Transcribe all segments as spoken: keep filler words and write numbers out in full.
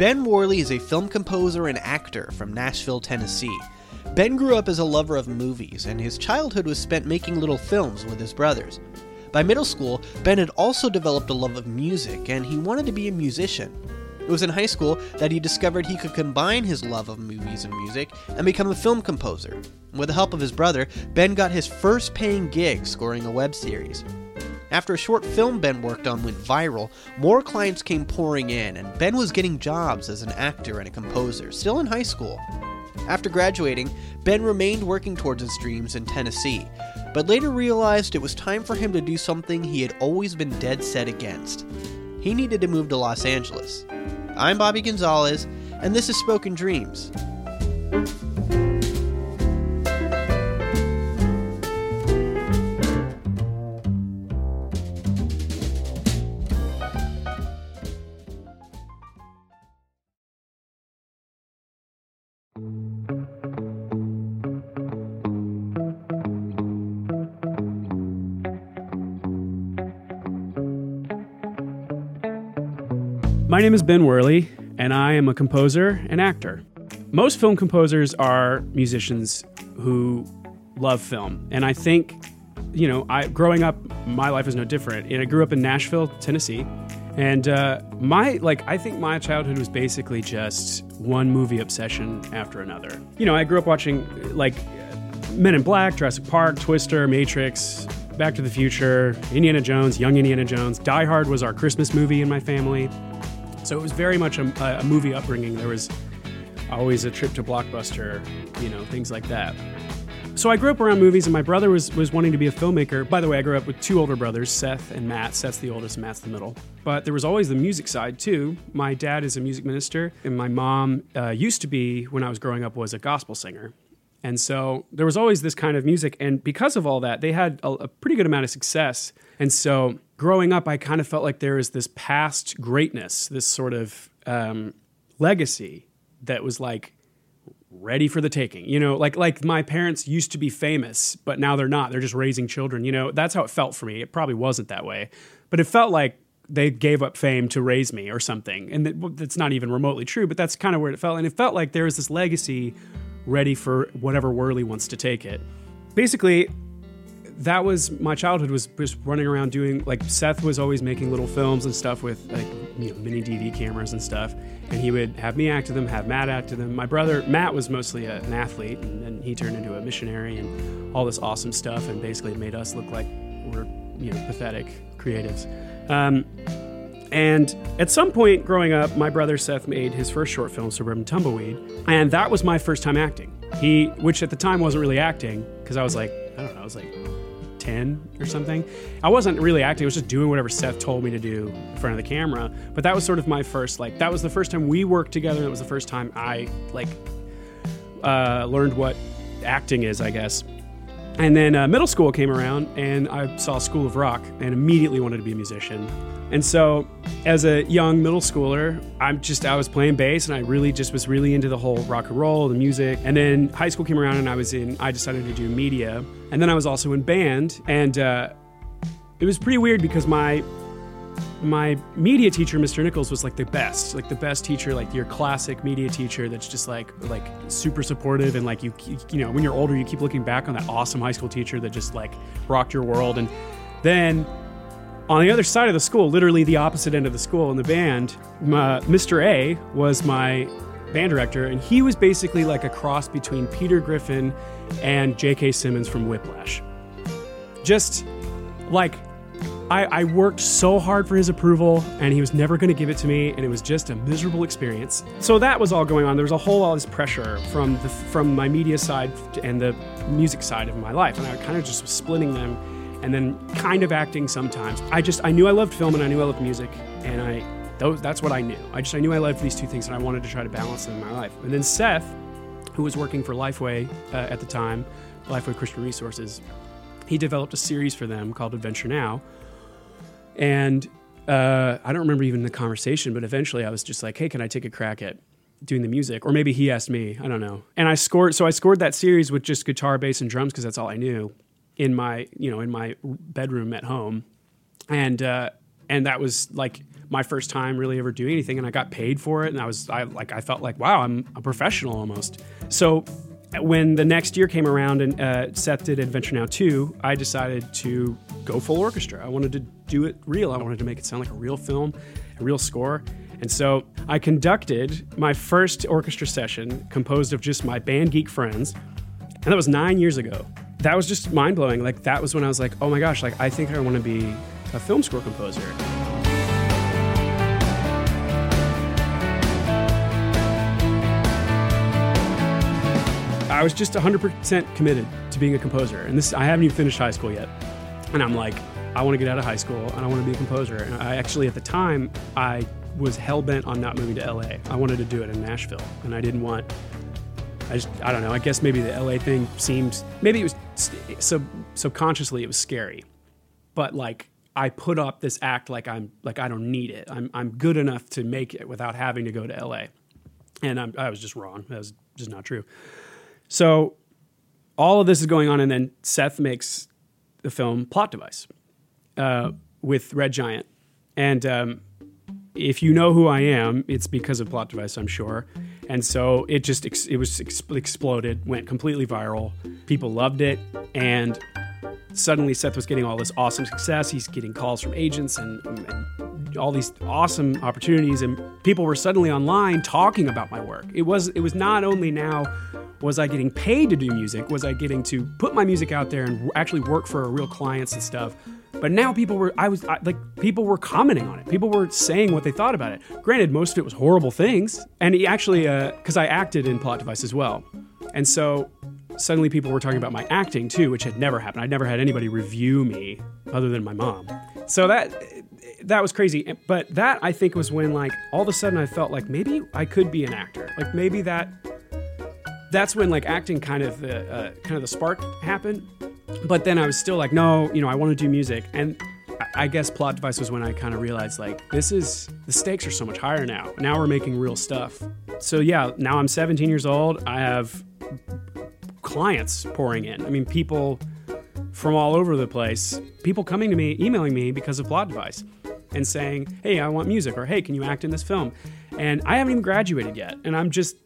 Ben Worley is a film composer and actor from Nashville, Tennessee. Ben grew up as a lover of movies, and his childhood was spent making little films with his brothers. By middle school, Ben had also developed a love of music, and he wanted to be a musician. It was in high school that he discovered he could combine his love of movies and music and become a film composer. With the help of his brother, Ben got his first paying gig scoring a web series. After a short film Ben worked on went viral, more clients came pouring in, and Ben was getting jobs as an actor and a composer, still in high school. After graduating, Ben remained working towards his dreams in Tennessee, but later realized it was time for him to do something he had always been dead set against. He needed to move to Los Angeles. I'm Bobby Gonzalez, and this is Spoken Dreams. My name is Ben Worley, and I am a composer and actor. Most film composers are musicians who love film, and I think, you know, I growing up, my life was no different. And I grew up in Nashville, Tennessee, and uh, my like I think my childhood was basically just one movie obsession after another. You know, I grew up watching like Men in Black, Jurassic Park, Twister, Matrix, Back to the Future, Indiana Jones, Young Indiana Jones. Die Hard was our Christmas movie in my family. So it was very much a, a movie upbringing. There was always a trip to Blockbuster, you know, things like that. So I grew up around movies, and my brother was was wanting to be a filmmaker. By the way, I grew up with two older brothers, Seth and Matt. Seth's the oldest, Matt's the middle. But there was always the music side, too. My dad is a music minister, and my mom uh, used to be, when I was growing up, was a gospel singer. And so there was always this kind of music, and because of all that, they had a, a pretty good amount of success. And so growing up, I kind of felt like there was this past greatness, this sort of um, legacy that was like ready for the taking. You know, like like my parents used to be famous, but now they're not. They're just raising children. You know, that's how it felt for me. It probably wasn't that way, but it felt like they gave up fame to raise me or something. And that, that's not even remotely true, but that's kind of where it felt. And it felt like there was this legacy ready for whatever Worley wants to take it. Basically, that was my childhood, was just running around doing, like, Seth was always making little films and stuff with, like, you know, mini D V cameras and stuff, and he would have me act to them, have Matt act to them. My brother, Matt, was mostly a, an athlete, and then he turned into a missionary and all this awesome stuff, and basically made us look like we're, you know, pathetic creatives. Um, and at some point growing up, my brother Seth made his first short film, Suburban Tumbleweed, and that was my first time acting. He, which at the time wasn't really acting, because I was like, I don't know, I was like ten or something. I wasn't really acting, I was just doing whatever Seth told me to do in front of the camera. But that was sort of my first, like, that was the first time we worked together. It was the first time I, like, uh, learned what acting is, I guess. And then uh, middle school came around, and I saw School of Rock and immediately wanted to be a musician. And so as a young middle schooler, I'm just, I was playing bass, and I really just was really into the whole rock and roll, the music. And then high school came around, and I was in, I decided to do media. And then I was also in band. And uh, it was pretty weird because my my media teacher, Mister Nichols, was like the best, like the best teacher, like your classic media teacher that's just like like super supportive. And like, you, you know, when you're older, you keep looking back on that awesome high school teacher that just like rocked your world. And then on the other side of the school, literally the opposite end of the school in the band, my, Mister A was my band director, and he was basically like a cross between Peter Griffin and J K. Simmons from Whiplash. Just like, I, I worked so hard for his approval, and he was never going to give it to me, and it was just a miserable experience. So that was all going on. There was a whole lot of this pressure from the from my media side and the music side of my life, and I kind of just was splitting them, and then kind of acting sometimes. I just, I knew I loved film, and I knew I loved music, and I those, that's what I knew. I just, I knew I loved these two things, and I wanted to try to balance them in my life. And then Seth, who was working for Lifeway uh, at the time, Lifeway Christian Resources, he developed a series for them called Adventure Now. And uh, I don't remember even the conversation, but eventually I was just like, hey, can I take a crack at doing the music? Or maybe he asked me, I don't know. And I scored, so I scored that series with just guitar, bass, and drums, because that's all I knew in my, you know, in my bedroom at home. And uh, and that was like my first time really ever doing anything, and I got paid for it, and I was I like I felt like, wow, I'm a professional almost. So when the next year came around and uh, Seth did Adventure Now two, I decided to go full orchestra. I wanted to do it real. I wanted to make it sound like a real film, a real score. And so I conducted my first orchestra session composed of just my band geek friends, and that was nine years ago. That was just mind-blowing. Like, that was when I was like, oh my gosh, like I think I want to be a film score composer. I was just one hundred percent committed to being a composer. And this, I haven't even finished high school yet. And I'm like, I want to get out of high school and I want to be a composer. And I actually, at the time, I was hell-bent on not moving to L A. I wanted to do it in Nashville. And I didn't want, I just, I don't know, I guess maybe the L A thing seemed, maybe it was, sub, subconsciously it was scary. But like, I put up this act like I'm, like I don't need it. I'm, I'm good enough to make it without having to go to L A. And I'm, I was just wrong. That was just not true. So all of this is going on, and then Seth makes the film Plot Device uh, with Red Giant. And um, if you know who I am, it's because of Plot Device, I'm sure. And so it just ex- it was ex- exploded, went completely viral. People loved it, and suddenly Seth was getting all this awesome success. He's getting calls from agents and, and all these awesome opportunities, and people were suddenly online talking about my work. It was it was not only now was I getting paid to do music, was I getting to put my music out there and actually work for real clients and stuff, but now people were I was I, like people were commenting on it. People were saying what they thought about it. Granted, most of it was horrible things, and he actually because uh, I acted in Plot Device as well, and so suddenly people were talking about my acting too, which had never happened. I'd never had anybody review me other than my mom. So that that was crazy. But that, I think, was when like all of a sudden I felt like maybe I could be an actor. Like maybe that that's when like acting kind of the uh, kind of the spark happened. But then I was still like, no, you know, I want to do music. And I guess Plot Device was when I kind of realized like this is the stakes are so much higher now. Now we're making real stuff. So yeah, now I'm seventeen years old. I have clients pouring in. I mean, people from all over the place, people coming to me, emailing me because of Plot Device and saying, hey, I want music, or hey, can you act in this film? And I haven't even graduated yet. And I'm just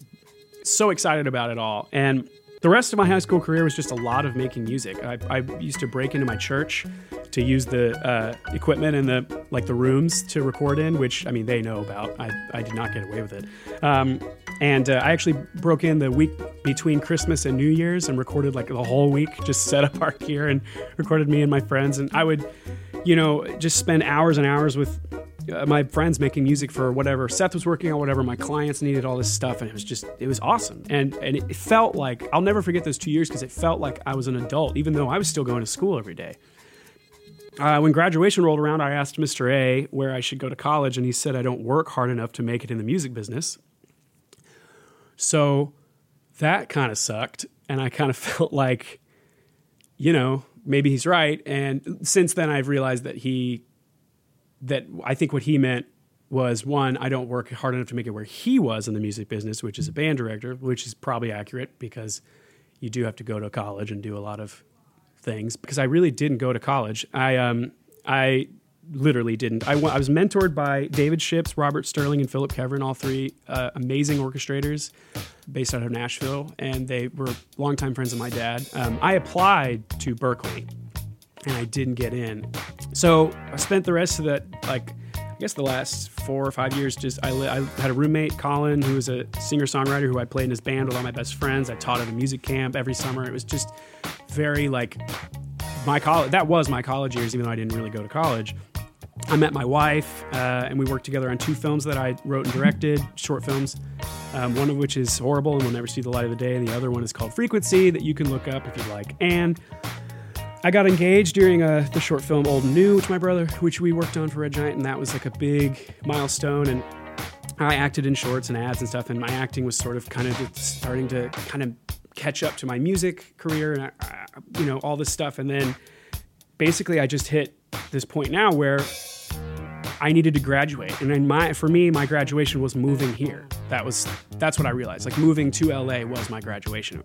so excited about it all. And the rest of my high school career was just a lot of making music. I, I used to break into my church to use the uh, equipment in the like the rooms to record in, which, I mean, they know about. I, I did not get away with it. Um, and uh, I actually broke in the week between Christmas and New Year's and recorded like the whole week, just set up our gear and recorded me and my friends. And I would, you know, just spend hours and hours with uh, my friends making music for whatever Seth was working on, whatever my clients needed, all this stuff. And it was just, it was awesome. And, and it felt like, I'll never forget those two years because it felt like I was an adult, even though I was still going to school every day. Uh, when graduation rolled around, I asked Mister A where I should go to college, and he said I don't work hard enough to make it in the music business. So that kind of sucked, and I kind of felt like, you know, maybe he's right. And since then, I've realized that he, that I think what he meant was, one, I don't work hard enough to make it where he was in the music business, which is a band director, which is probably accurate because you do have to go to college and do a lot of things, because I really didn't go to college. I um I literally didn't. I, w- I was mentored by David Ships, Robert Sterling, and Philip Kevrin, all three uh, amazing orchestrators based out of Nashville, and they were longtime friends of my dad. Um, I applied to Berklee, and I didn't get in. So I spent the rest of that, like, I guess the last four or five years, just I, li- I had a roommate, Colin, who was a singer-songwriter who I played in his band with all my best friends. I taught at a music camp every summer. It was just very, like, my college. That was my college years, even though I didn't really go to college. I met my wife, uh, and we worked together on two films that I wrote and directed, short films, um, one of which is horrible and will never see the light of the day, and the other one is called Frequency, that you can look up if you'd like. And I got engaged during uh, the short film Old and New, which my brother, which we worked on for Red Giant, and that was like a big milestone. And I acted in shorts and ads and stuff, and my acting was sort of kind of starting to kind of catch up to my music career and, uh, you know, all this stuff. And then basically I just hit this point now where I needed to graduate. And then my, for me, my graduation was moving here. That was, that's what I realized. Like, moving to L A was my graduation.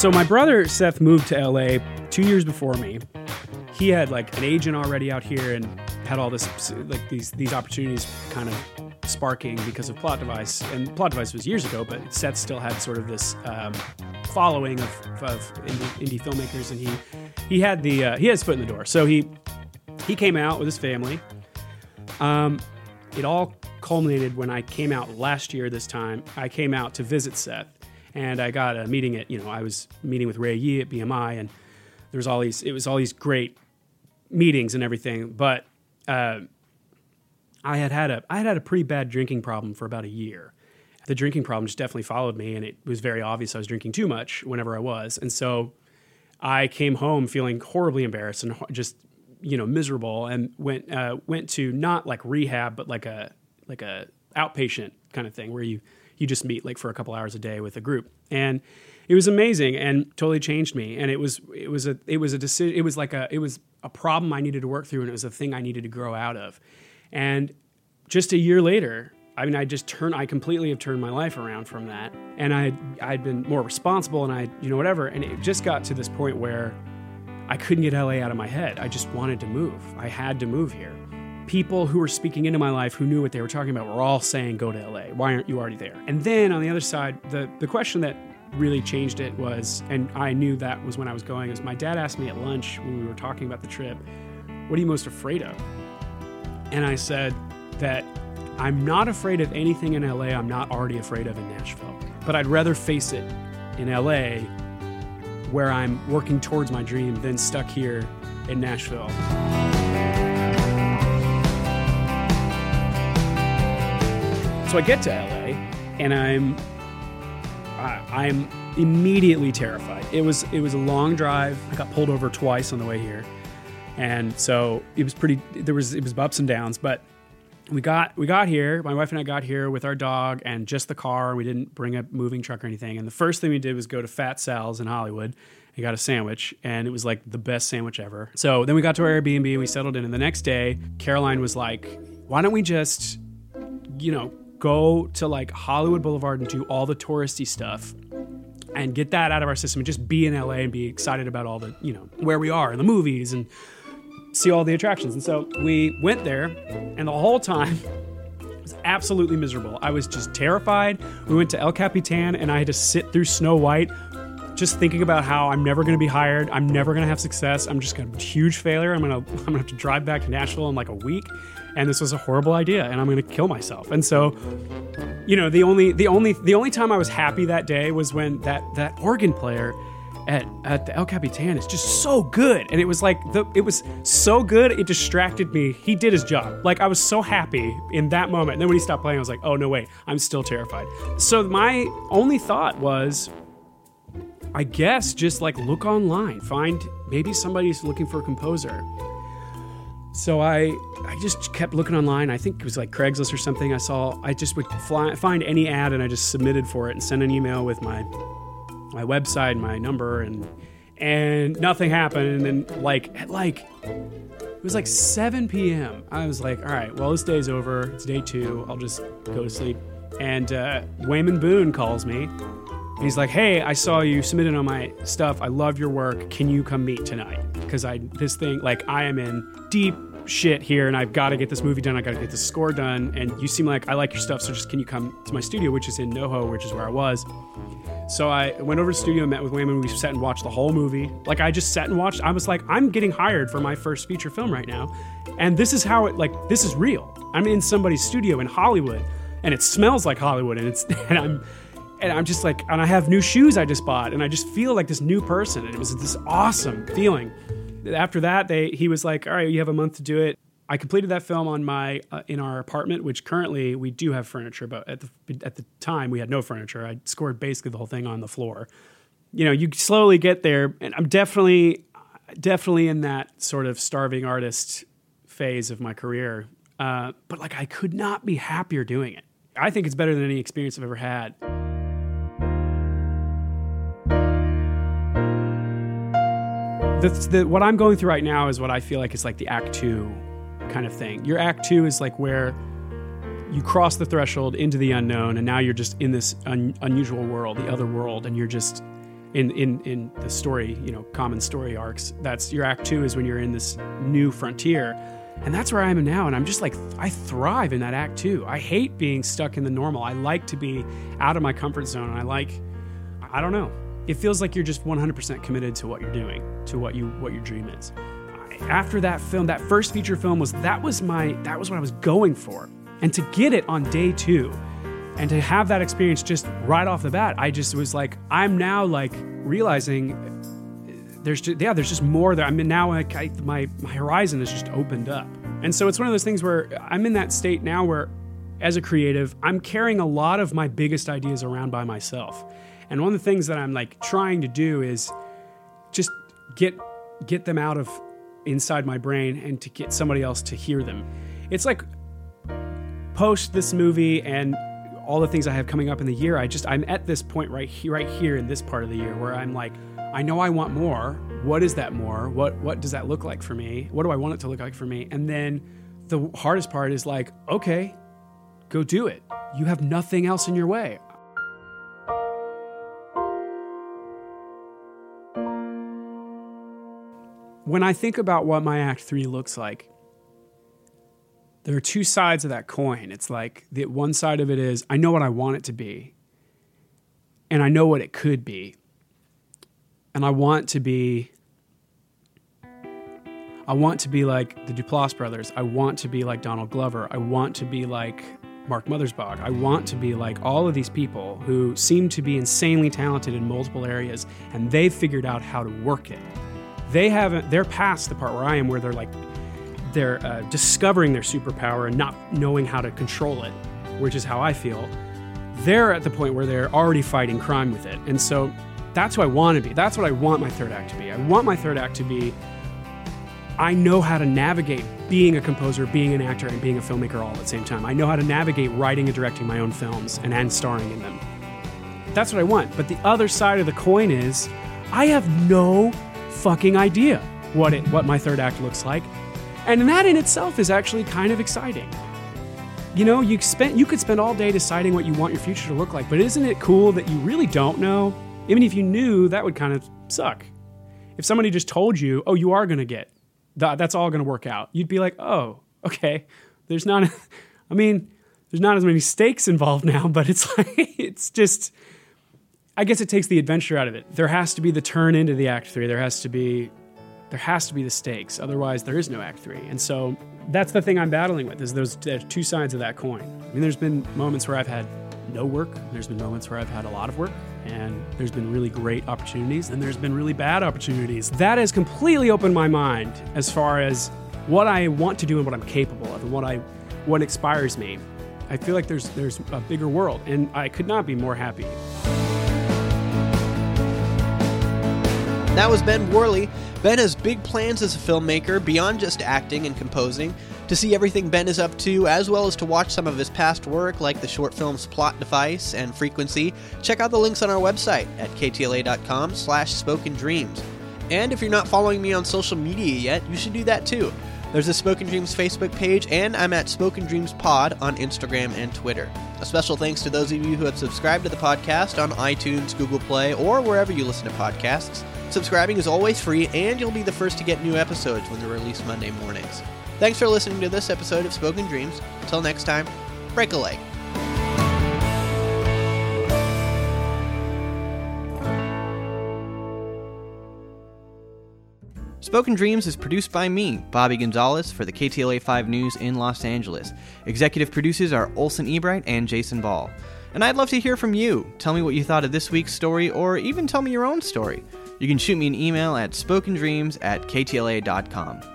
So my brother Seth moved to L A two years before me. He had like an agent already out here and had all this, like these these opportunities kind of sparking because of Plot Device. And Plot Device was years ago, but Seth still had sort of this um, following of, of indie, indie filmmakers, and he he had the uh, he had his foot in the door. So he he came out with his family. Um, it all culminated when I came out last year. This time, I came out to visit Seth, and I got a meeting at you know I was meeting with Ray Yee at B M I, and there was all these it was all these great meetings and everything, but uh, I had had a I had had a pretty bad drinking problem for about a year. The drinking problem just definitely followed me, and it was very obvious I was drinking too much whenever I was, and so I came home feeling horribly embarrassed and just you know miserable, and went uh, went to not like rehab, but like a like a outpatient kind of thing where you you just meet like for a couple hours a day with a group, and it was amazing and totally changed me. And it was it was a it was a decision. It was like a it was a problem I needed to work through, and it was a thing I needed to grow out of. And just a year later, I mean, I just turned I completely have turned my life around from that, and I I'd been more responsible, and I you know whatever. And it just got to this point where I couldn't get L A out of my head. I just wanted to move. I had to move here. People who were speaking into my life, who knew what they were talking about, were all saying, "Go to L A. Why aren't you already there?" And then on the other side, the the question that really changed it was, and I knew that was when I was going, is my dad asked me at lunch when we were talking about the trip, "What are you most afraid of?" And I said that I'm not afraid of anything in L A I'm not already afraid of in Nashville, but I'd rather face it in L A where I'm working towards my dream than stuck here in Nashville. So I get to L A and I'm I, I'm immediately terrified. It was it was a long drive. I got pulled over twice on the way here, and so it was pretty. There was it was ups and downs, but we got we got here. My wife and I got here with our dog and just the car. We didn't bring a moving truck or anything. And the first thing we did was go to Fat Sal's in Hollywood. We got a sandwich, and it was like the best sandwich ever. So then we got to our Airbnb and we settled in. And the next day, Caroline was like, "Why don't we just, you know, go to like Hollywood Boulevard and do all the touristy stuff and get that out of our system and just be in L A and be excited about all the, you know, where we are in the movies and see all the attractions." And so we went there, and the whole time it was absolutely miserable. I was just terrified. We went to El Capitan, and I had to sit through Snow White just thinking about how I'm never going to be hired. I'm never going to have success. I'm just going to be a huge failure. I'm going to I'm going to have to drive back to Nashville in like a week. And this was a horrible idea, and I'm going to kill myself. And so, you know, the only the only the only time I was happy that day was when that that organ player at at the El Capitan is just so good, and it was like the it was so good it distracted me. He did his job. Like I was so happy in that moment. And then when he stopped playing, I was like, oh no, wait, I'm still terrified. So my only thought was, I guess just like look online, find maybe somebody's looking for a composer. So I I just kept looking online. I think it was like Craigslist or something. I saw, I just would fly, find any ad and I just submitted for it and sent an email with my my website and my number, and and nothing happened. And then like at like, it was like seven p.m. I was like, all right, well, this day's over. It's day two. I'll just go to sleep. And uh, Wayman Boone calls me. He's like, "Hey, I saw you submitted on my stuff. I love your work. Can you come meet tonight? Because I this thing, like, I am in deep shit here, and I've got to get this movie done. I got to get this score done. And you seem like I like your stuff, so just can you come to my studio, which is in NoHo, which is where I was." So I went over to the studio and met with Wayman. We sat and watched the whole movie. Like, I just sat and watched. I was like, I'm getting hired for my first feature film right now, and this is how it, like, this is real. I'm in somebody's studio in Hollywood, and it smells like Hollywood, and it's and I'm. And I'm just like, and I have new shoes I just bought, and I just feel like this new person. And it was this awesome feeling. After that, they he was like, "All right, you have a month to do it." I completed that film on my uh, in our apartment, which currently we do have furniture, but at the at the time we had no furniture. I scored basically the whole thing on the floor. You know, you slowly get there, and I'm definitely definitely in that sort of starving artist phase of my career. Uh, but like, I could not be happier doing it. I think it's better than any experience I've ever had. That's the, what I'm going through right now is what I feel like is like the act two kind of thing. Your act two is like where you cross the threshold into the unknown, and now you're just in this un, unusual world, the other world, and you're just in, in, in the story, you know, common story arcs. That's your act two is when you're in this new frontier. And that's where I am now. And I'm just like, I thrive in that act two. I hate being stuck in the normal. I like to be out of my comfort zone. And I like, I don't know. It feels like you're just one hundred percent committed to what you're doing, to what you, what your dream is. After that film, that first feature film was, that was my, that was what I was going for. And to get it on day two and to have that experience just right off the bat, I just was like, I'm now like realizing there's just, yeah, there's just more there. I mean, now like I, my, my horizon has just opened up. And so it's one of those things where I'm in that state now where as a creative, I'm carrying a lot of my biggest ideas around by myself. And one of the things that I'm like trying to do is just get, get them out of inside my brain and to get somebody else to hear them. It's like post this movie and all the things I have coming up in the year, I just, I'm at this point right here, right here in this part of the year where I'm like, I know I want more. What is that more? What, what does that look like for me? What do I want it to look like for me? And then the hardest part is like, okay, go do it. You have nothing else in your way. When I think about what my act three looks like, there are two sides of that coin. It's like the one side of it is I know what I want it to be, and I know what it could be, and I want to be. I want to be like the Duplass brothers. I want to be like Donald Glover. I want to be like Mark Mothersbaugh. I want to be like all of these people who seem to be insanely talented in multiple areas, and they've figured out how to work it. They haven't, they're past the part where I am, where they're like, they're uh, discovering their superpower and not knowing how to control it, which is how I feel. They're at the point where they're already fighting crime with it. And so that's who I want to be. That's what I want my third act to be. I want my third act to be, I know how to navigate being a composer, being an actor, and being a filmmaker all at the same time. I know how to navigate writing and directing my own films and, and starring in them. That's what I want. But the other side of the coin is, I have no fucking idea what it what my third act looks like, and that in itself is actually kind of exciting. You know, you spent you could spend all day deciding what you want your future to look like, but isn't it cool that you really don't know? Even if you knew, that would kind of suck. If somebody just told you, "Oh, you are going to get that, that's all going to work out," you'd be like, "Oh, okay." There's not, I mean, there's not as many stakes involved now, but it's like it's just. I guess it takes the adventure out of it. There has to be the turn into the act three. There has to be, there has to be the stakes. Otherwise, there is no act three. And so that's the thing I'm battling with, is those two sides of that coin. I mean, there's been moments where I've had no work. There's been moments where I've had a lot of work. And there's been really great opportunities. And there's been really bad opportunities. That has completely opened my mind as far as what I want to do and what I'm capable of and what I, what inspires me. I feel like there's there's a bigger world. And I could not be more happy. That was Ben Worley. Ben has big plans as a filmmaker beyond just acting and composing. To see everything Ben is up to, as well as to watch some of his past work like the short films Plot Device and Frequency, check out the links on our website at k t l a dot com slash spoken dreams. And if you're not following me on social media yet, you should do that too. There's a Spoken Dreams Facebook page, and I'm at Spoken Dreams Pod on Instagram and Twitter. A special thanks to those of you who have subscribed to the podcast on iTunes, Google Play, or wherever you listen to podcasts. Subscribing is always free, and you'll be the first to get new episodes when they're released Monday mornings. Thanks for listening to this episode of Spoken Dreams. Until next time, break a leg. Spoken Dreams is produced by me, Bobby Gonzalez, for the K T L A five News in Los Angeles. Executive producers are Olson Ebright and Jason Ball. And I'd love to hear from you. Tell me what you thought of this week's story, or even tell me your own story. You can shoot me an email at spokendreams at k t l a dot com.